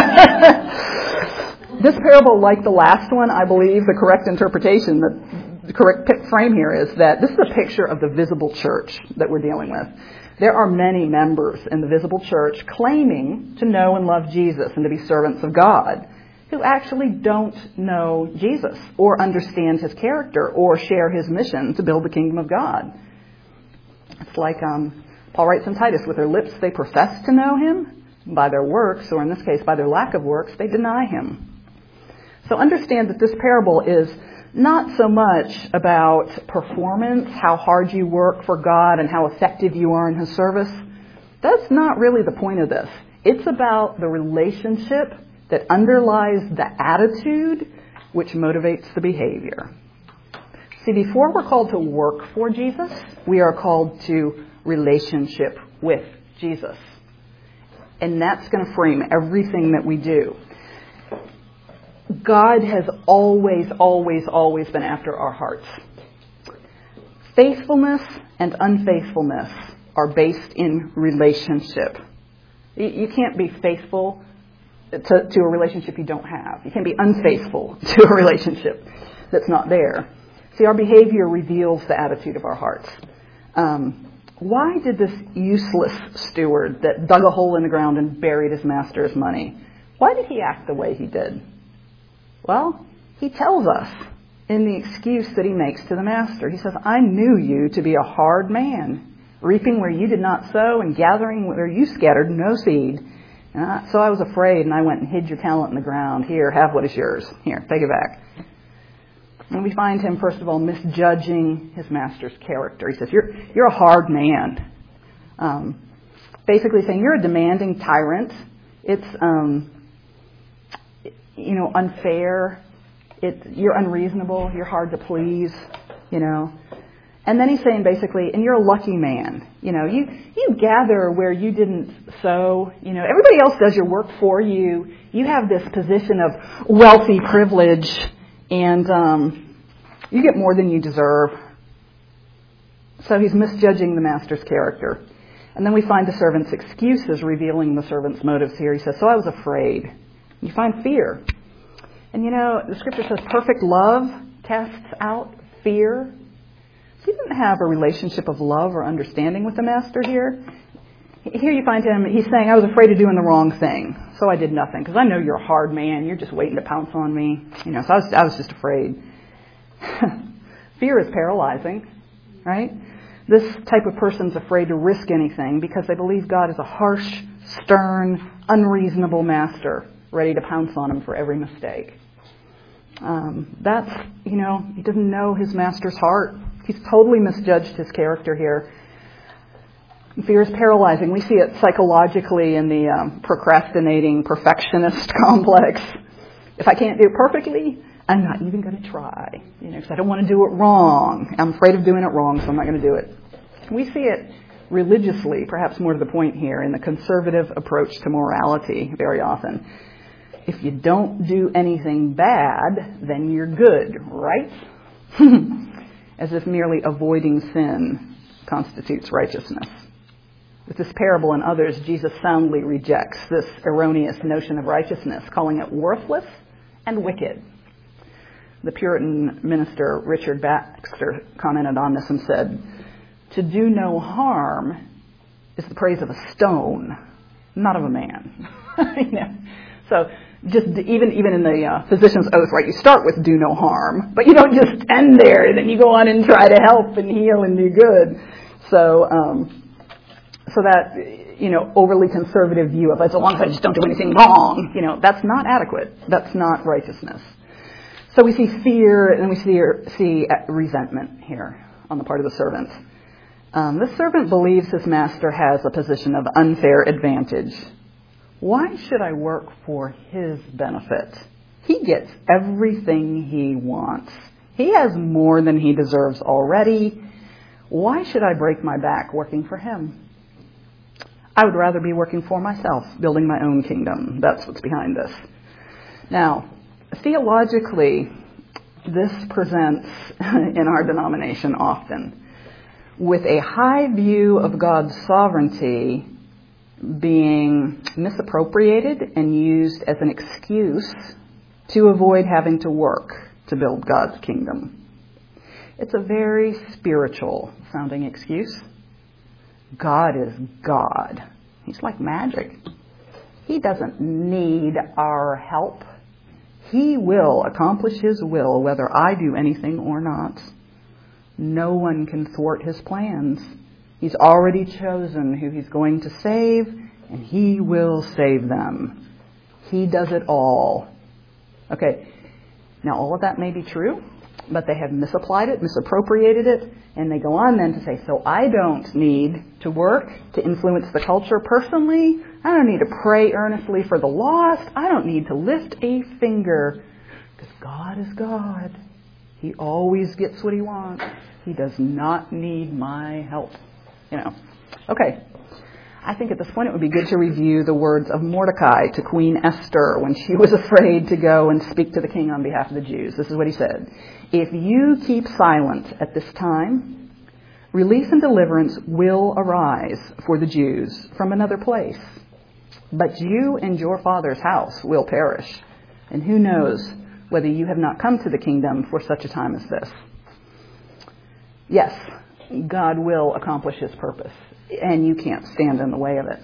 This parable, like the last one, I believe the correct interpretation, the correct frame here is that this is a picture of the visible church that we're dealing with. There are many members in the visible church claiming to know and love Jesus and to be servants of God who actually don't know Jesus or understand his character or share his mission to build the kingdom of God. It's like um, Paul writes in Titus, with their lips they profess to know him, by their works, or in this case by their lack of works, they deny him. So understand that this parable is not so much about performance, how hard you work for God and how effective you are in his service. That's not really the point of this. It's about the relationship that underlies the attitude which motivates the behavior. See, before we're called to work for Jesus, we are called to relationship with Jesus. And that's going to frame everything that we do. God has always, always, always been after our hearts. Faithfulness and unfaithfulness are based in relationship. You can't be faithful to, to a relationship you don't have. You can't be unfaithful to a relationship that's not there. See, our behavior reveals the attitude of our hearts. Um, why did this useless steward that dug a hole in the ground and buried his master's money, why did he act the way he did? Well, he tells us in the excuse that he makes to the master. He says, I knew you to be a hard man, reaping where you did not sow and gathering where you scattered no seed. And I, so I was afraid and I went and hid your talent in the ground. Here, have what is yours. Here, take it back. And we find him, first of all, misjudging his master's character. He says, you're, you're a hard man. Um, basically saying you're a demanding tyrant. It's, um, you know, unfair. It's, you're unreasonable. You're hard to please, you know. And then he's saying basically, and you're a lucky man. You know, you, you gather where you didn't sow. You know, everybody else does your work for you. You have this position of wealthy privilege, and um, you get more than you deserve. So he's misjudging the master's character. And then we find the servant's excuses revealing the servant's motives here. He says, so I was afraid. You find fear. And you know, the scripture says perfect love casts out fear. So he didn't have a relationship of love or understanding with the master here. Here you find him, he's saying, I was afraid of doing the wrong thing, so I did nothing. Because I know you're a hard man, you're just waiting to pounce on me. You know, so I was, I was just afraid. Fear is paralyzing, right? This type of person's afraid to risk anything because they believe God is a harsh, stern, unreasonable master, ready to pounce on him for every mistake. Um, that's, you know, he doesn't know his master's heart. He's totally misjudged his character here. Fear is paralyzing. We see it psychologically in the um, procrastinating perfectionist complex. If I can't do it perfectly, I'm not even going to try, you know, because I don't want to do it wrong. I'm afraid of doing it wrong, so I'm not going to do it. We see it religiously, perhaps more to the point here, in the conservative approach to morality very often. If you don't do anything bad, then you're good, right? As if merely avoiding sin constitutes righteousness. With this parable and others, Jesus soundly rejects this erroneous notion of righteousness, calling it worthless and wicked. The Puritan minister Richard Baxter commented on this and said, to do no harm is the praise of a stone, not of a man. You know? So just even even in the uh, physician's oath, right, you start with do no harm, but you don't just end there. Then you go on and try to help and heal and do good. So um, so that, you know, overly conservative view of, as long as I just don't do anything wrong, you know, that's not adequate. That's not righteousness. So we see fear and we see, see resentment here on the part of the servant. Um, this servant believes his master has a position of unfair advantage. Why should I work for his benefit? He gets everything he wants. He has more than he deserves already. Why should I break my back working for him? I would rather be working for myself, building my own kingdom. That's what's behind this. Now, theologically, this presents in our denomination often with a high view of God's sovereignty being misappropriated and used as an excuse to avoid having to work to build God's kingdom. It's a very spiritual sounding excuse. God is God. He's like magic. He doesn't need our help. He will accomplish his will whether I do anything or not. No one can thwart his plans. He's already chosen who he's going to save, and he will save them. He does it all. Okay, now all of that may be true, but they have misapplied it, misappropriated it, and they go on then to say, so I don't need to work to influence the culture personally. I don't need to pray earnestly for the lost. I don't need to lift a finger because God is God. He always gets what he wants. He does not need my help. You know. Okay. I think at this point it would be good to review the words of Mordecai to Queen Esther when she was afraid to go and speak to the king on behalf of the Jews. This is what he said. If you keep silent at this time, relief and deliverance will arise for the Jews from another place. But you and your father's house will perish. And who knows whether you have not come to the kingdom for such a time as this. Yes, God will accomplish his purpose, and you can't stand in the way of it.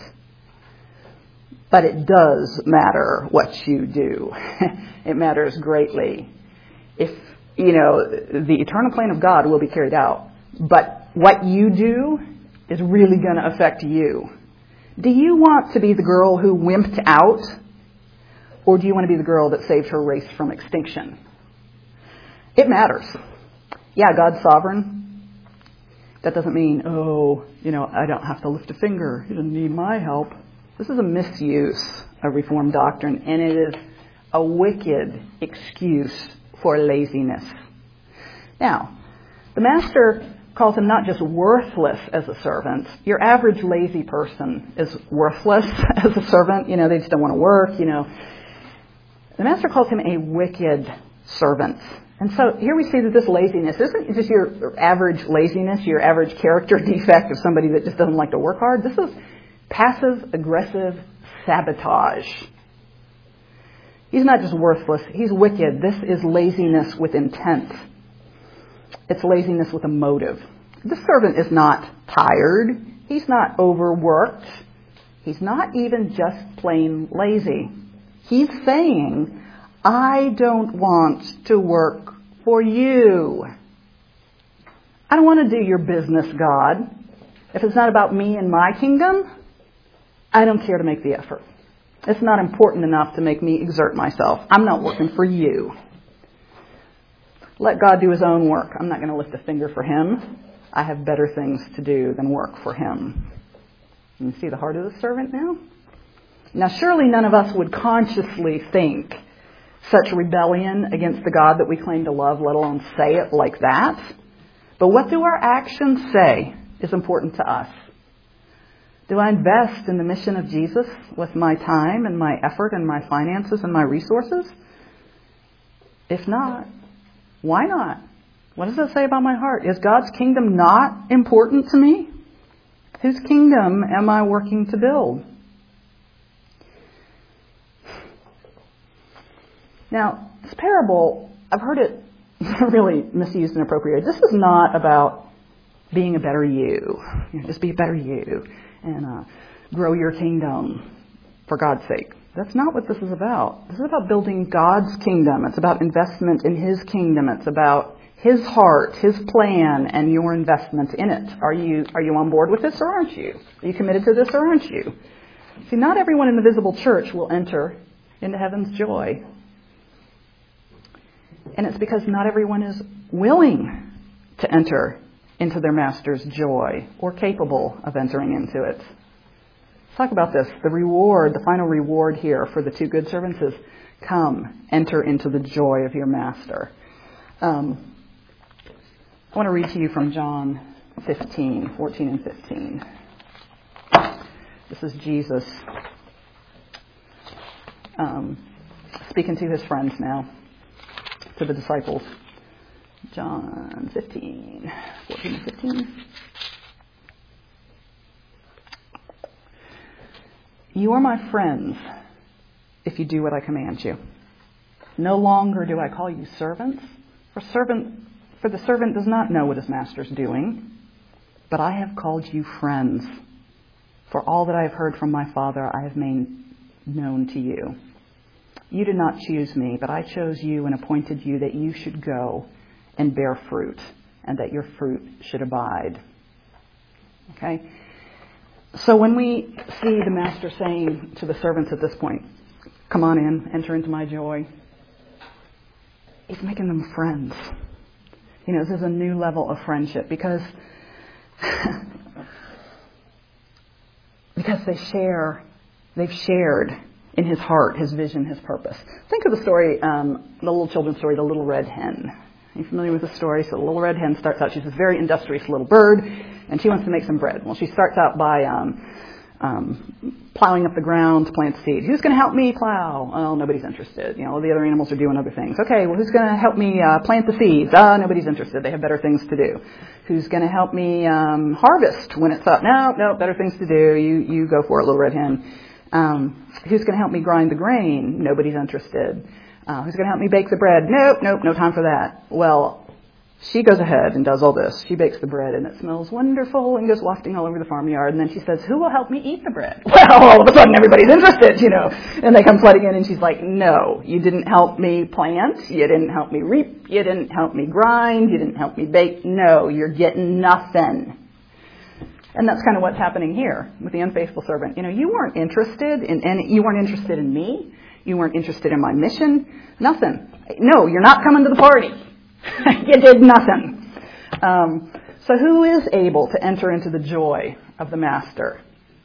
But it does matter what you do. It matters greatly. If, you know, the eternal plan of God will be carried out, but what you do is really going to affect you. Do you want to be the girl who wimped out, or do you want to be the girl that saved her race from extinction? It matters. Yeah, God's sovereign. That doesn't mean, oh, you know, I don't have to lift a finger. He doesn't need my help. This is a misuse of Reformed doctrine, and it is a wicked excuse for laziness. Now, the master calls him not just worthless as a servant. Your average lazy person is worthless as a servant. You know, they just don't want to work, you know. The master calls him a wicked servant. And so here we see that this laziness isn't just your average laziness, your average character defect of somebody that just doesn't like to work hard. This is passive, aggressive sabotage. He's not just worthless. He's wicked. This is laziness with intent. It's laziness with a motive. The servant is not tired. He's not overworked. He's not even just plain lazy. He's saying, I don't want to work for you. I don't want to do your business, God. If it's not about me and my kingdom, I don't care to make the effort. It's not important enough to make me exert myself. I'm not working for you. Let God do his own work. I'm not going to lift a finger for him. I have better things to do than work for him. You see the heart of the servant now? Now, surely none of us would consciously think such rebellion against the God that we claim to love, let alone say it like that. But what do our actions say is important to us? Do I invest in the mission of Jesus with my time and my effort and my finances and my resources? If not, why not? What does that say about my heart? Is God's kingdom not important to me? Whose kingdom am I working to build? Now, this parable, I've heard it really misused and appropriated. This is not about being a better you. You know, just be a better you and uh, grow your kingdom for God's sake. That's not what this is about. This is about building God's kingdom. It's about investment in his kingdom. It's about his heart, his plan, and your investment in it. Are you are you on board with this or aren't you? Are you committed to this or aren't you? See, not everyone in the visible church will enter into heaven's joy. And it's because not everyone is willing to enter into their master's joy or capable of entering into it. Let's talk about this. The reward, the final reward here for the two good servants is, come, enter into the joy of your master. Um, I want to read to you from John fifteen, fourteen and fifteen. This is Jesus um, speaking to his friends now, to the disciples. John fifteen, fourteen and fifteen. You are my friends if you do what I command you. No longer do I call you servants, for servant, for the servant does not know what his master is doing, but I have called you friends. For all that I have heard from my Father I have made known to you. You did not choose me, but I chose you and appointed you that you should go and bear fruit, and that your fruit should abide. Okay? So when we see the master saying to the servants at this point, come on in, enter into my joy, he's making them friends. You know, this is a new level of friendship because, because they share, they've shared in his heart, his vision, his purpose. Think of the story, um, the little children's story, The Little Red Hen. Are you familiar with the story? So the little red hen starts out, she's this very industrious little bird, and she wants to make some bread. Well, she starts out by um, um, plowing up the ground to plant seed. Who's going to help me plow? Oh, nobody's interested. You know, the other animals are doing other things. Okay, well, who's going to help me uh, plant the seeds? Uh, nobody's interested. They have better things to do. Who's going to help me um, harvest when it's up? No, no, better things to do. You you go for it, little red hen. Um, who's going to help me grind the grain? Nobody's interested. Uh, who's going to help me bake the bread? Nope, nope, no time for that. Well, she goes ahead and does all this. She bakes the bread, and it smells wonderful and goes wafting all over the farmyard. And then she says, who will help me eat the bread? Well, all of a sudden, everybody's interested, you know. And they come flooding in, and she's like, no, you didn't help me plant. You didn't help me reap. You didn't help me grind. You didn't help me bake. No, you're getting nothing. And that's kind of what's happening here with the unfaithful servant. You know, you weren't interested in any, you weren't interested in me. You weren't interested in my mission. Nothing. No, you're not coming to the party. You did nothing. Um, so who is able to enter into the joy of the master?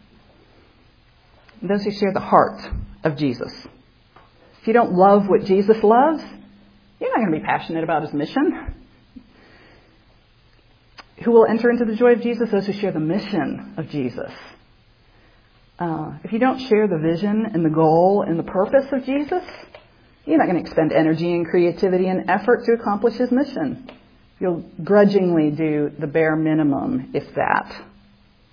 Those who share the heart of Jesus. If you don't love what Jesus loves, you're not going to be passionate about his mission. Who will enter into the joy of Jesus? Those who share the mission of Jesus. Uh, if you don't share the vision and the goal and the purpose of Jesus, you're not going to expend energy and creativity and effort to accomplish his mission. You'll grudgingly do the bare minimum, if that.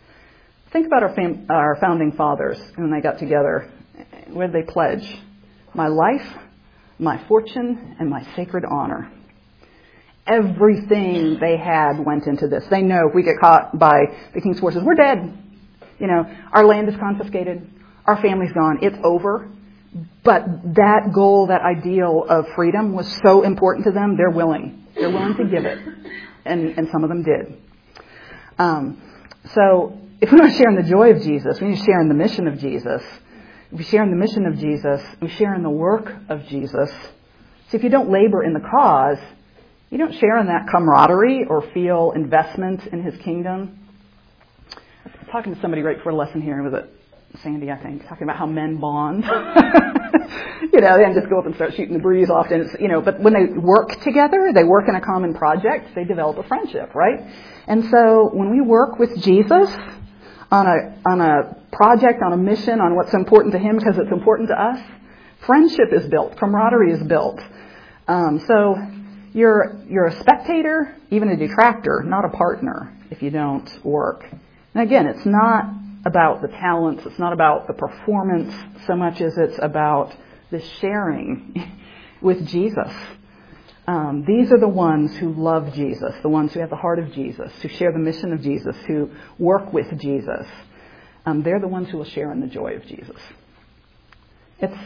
Think about our, fam- our founding fathers when they got together. What did they pledge? my life, my fortune, and my sacred honor. Everything they had went into this. They know if we get caught by the king's forces, we're dead. You know, our land is confiscated. Our family's gone. It's over. But that goal, that ideal of freedom was so important to them, they're willing. They're willing to give it. And, and some of them did. Um, so if we want to share in the joy of Jesus, we need to share in the mission of Jesus. If we share in the mission of Jesus, we share in the work of Jesus. See, if you don't labor in the cause, you don't share in that camaraderie or feel investment in his kingdom. I was talking to somebody right before the lesson here, was it Sandy, I think, talking about how men bond. You know, they don't just go up and start shooting the breeze often. It's, you know, but when they work together, they work in a common project, they develop a friendship, right? And so when we work with Jesus on a on a project, on a mission, on what's important to him because it's important to us, friendship is built, camaraderie is built. Um, so you're you're a spectator, even a detractor, not a partner if you don't work. And again, it's not about the talents, it's not about the performance so much as it's about the sharing with Jesus. Um, these are the ones who love Jesus, the ones who have the heart of Jesus, who share the mission of Jesus, who work with Jesus. Um, they're the ones who will share in the joy of Jesus. It's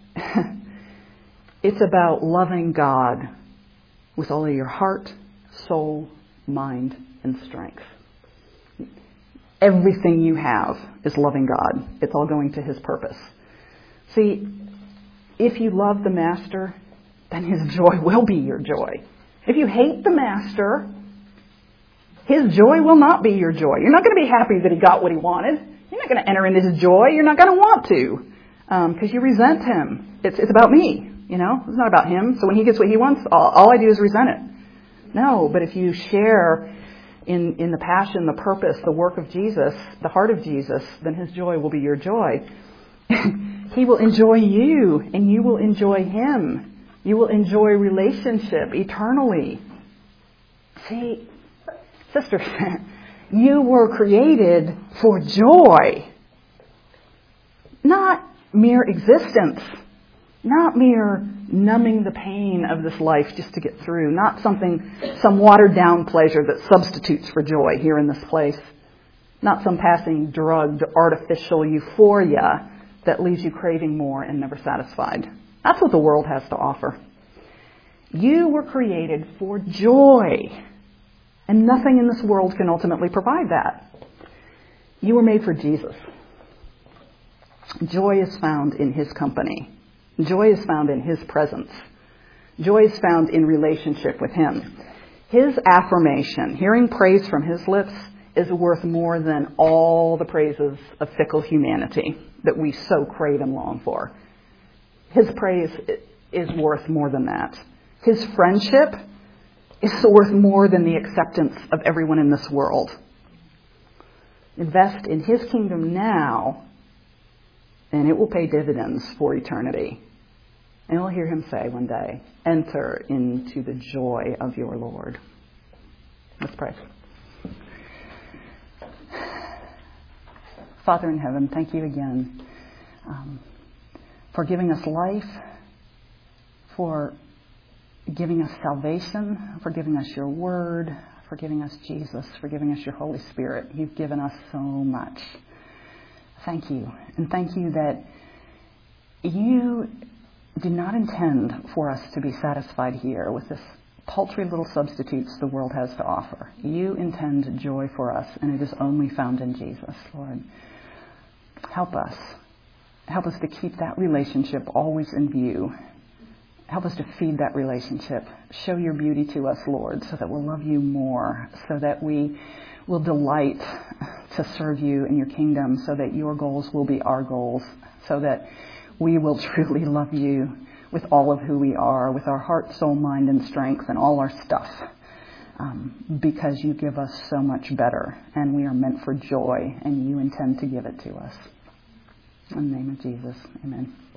it's about loving God with all of your heart, soul, mind, and strength. Everything you have is loving God. It's all going to his purpose. See, if you love the master, then his joy will be your joy. If you hate the master, his joy will not be your joy. You're not going to be happy that he got what he wanted. You're not going to enter into his joy. You're not going to want to because um, you resent him. It's, it's about me, you know. It's not about him. So when he gets what he wants, all, all I do is resent it. No, but if you share in, in the passion, the purpose, the work of Jesus, the heart of Jesus, then his joy will be your joy. He will enjoy you, and you will enjoy him. You will enjoy relationship eternally. See, sisters, you were created for joy, not mere existence, not mere numbing the pain of this life just to get through, not something, some watered down pleasure that substitutes for joy here in this place, not some passing drugged artificial euphoria that leaves you craving more and never satisfied. That's what the world has to offer. You were created for joy, and nothing in this world can ultimately provide that. You were made for Jesus. Joy is found in his company. Joy is found in his presence. Joy is found in relationship with him. His affirmation, hearing praise from his lips, is worth more than all the praises of fickle humanity that we so crave and long for. His praise is worth more than that. His friendship is worth more than the acceptance of everyone in this world. Invest in his kingdom now, and it will pay dividends for eternity. And you'll hear him say one day, enter into the joy of your Lord. Let's pray. Father in heaven, thank you again um, for giving us life, for giving us salvation, for giving us your word, for giving us Jesus, for giving us your Holy Spirit. You've given us so much. Thank you. And thank you that you did not intend for us to be satisfied here with this paltry little substitutes the world has to offer. You intend joy for us, and it is only found in Jesus, Lord. Help us. Help us to keep that relationship always in view. Help us to feed that relationship. Show your beauty to us, Lord, so that we'll love you more, so that we will delight to serve you in your kingdom, so that your goals will be our goals, so that we will truly love you with all of who we are, with our heart, soul, mind, and strength, and all our stuff, um, because you give us so much better, and we are meant for joy, and you intend to give it to us. In the name of Jesus, amen.